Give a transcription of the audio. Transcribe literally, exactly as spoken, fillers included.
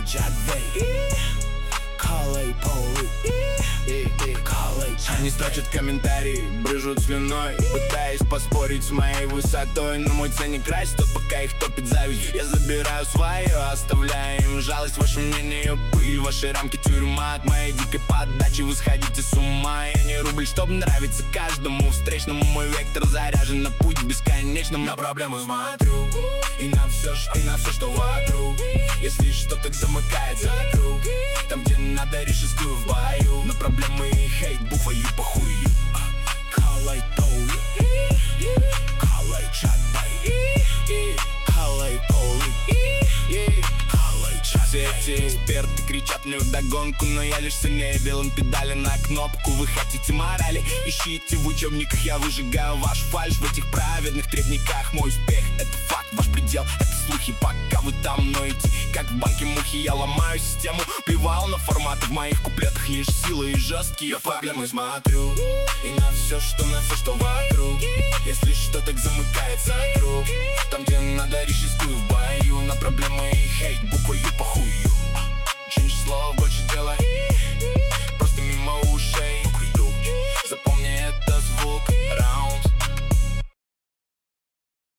чат, бей. Калай полы, калай чат. Они строчат комментарии, брыжут слюной, пытаясь поспорить с моей высотой. Но мой ценник растет, пока их топит зависть. Я забираю свое, оставляя им жалость. Ваше мнение пыль, ваши рамки тюрьма. От моей дикой подачи вы сходите с ума. Я не рубль, чтобы нравиться каждому встречному. Мой вектор заряжен на путь бесконечным. На проблемы смотрю и на все, и на все, что вокруг. Если что, так замыкается круг. Там, где надо, режиссирую в бою. На проблемы и хейт бухаю похую. Калай тоуи, калай чат, бай. Калай тоуи, калай чат. Все эти эксперты кричат мне вдогонку, но я лишь сильнее белым педали на кнопку. Вы хотите морали? Ищите в учебниках. Я выжигаю ваш фальшь в этих праведных требниках. Мой успех — это факт, ваш предел — это слухи. Пока вы там ноете, как в банке мухи, я ломаю систему. Плевал на форматы, в моих куплетах лишь силы и жесткие проблемы. Смотрю и на все, что на все, что вокруг. Если что, так замыкается круг. Там, где надо, режиссирую в бою. На проблемы и хейт буквою похую. Change слово.